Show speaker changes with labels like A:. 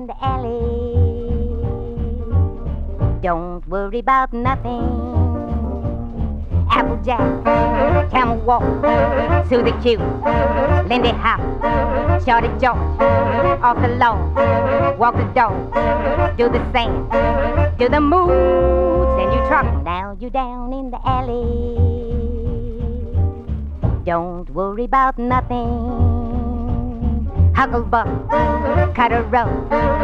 A: the alley. Don't worry about nothing. Applejack, Camel Walk, Susie Q, Lindy Hop, Shorty George, off the lawn, walk the dog, do the sand, do the moves, and you truck. Now you down in the alley. Don't worry about nothing. Hucklebuck, cut a rope.